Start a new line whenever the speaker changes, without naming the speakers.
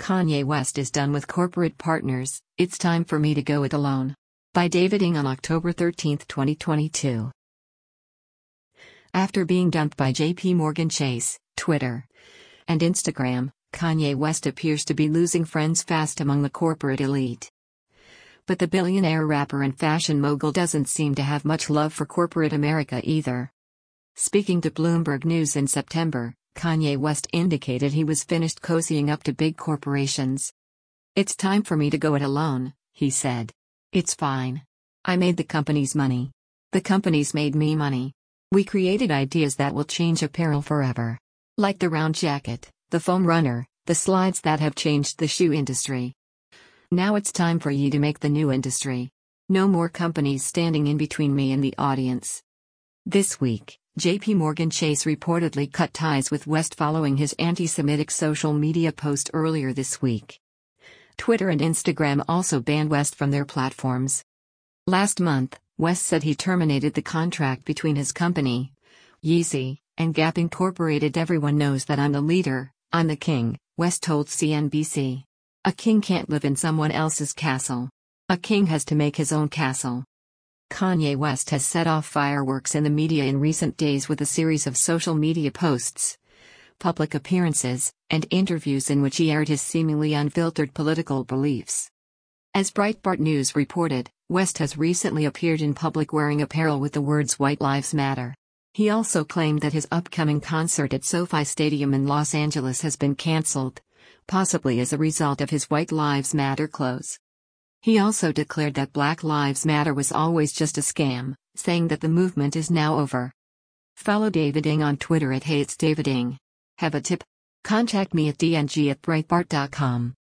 Kanye West is done with corporate partners, it's time for me to go it alone. By David Ng on October 13, 2022. After being dumped by JP Morgan Chase, Twitter, and Instagram, Kanye West appears to be losing friends fast among the corporate elite. But the billionaire rapper and fashion mogul doesn't seem to have much love for corporate America either. Speaking to Bloomberg News in September, Kanye West indicated he was finished cozying up to big corporations. "It's time for me to go it alone," he said. "It's fine. I made the company's money. The company's made me money. We created ideas that will change apparel forever. Like the round jacket, the foam runner, the slides that have changed the shoe industry. Now it's time for you to make the new industry. No more companies standing in between me and the audience." This week, JP Morgan Chase reportedly cut ties with West following his anti-Semitic social media post earlier this week. Twitter and Instagram also banned West from their platforms. Last month, West said he terminated the contract between his company, Yeezy, and Gap Incorporated. "Everyone knows that I'm the leader, I'm the king," West told CNBC. "A king can't live in someone else's castle. A king has to make his own castle." Kanye West has set off fireworks in the media in recent days with a series of social media posts, public appearances, and interviews in which he aired his seemingly unfiltered political beliefs. As Breitbart News reported, West has recently appeared in public wearing apparel with the words "White Lives Matter." He also claimed that his upcoming concert at SoFi Stadium in Los Angeles has been cancelled, possibly as a result of his White Lives Matter clothes. He also declared that Black Lives Matter was always just a scam, saying that the movement is now over. Follow David Ng on Twitter at @HeyIt'sDavidNg. Have a tip? Contact me at dng@breitbart.com.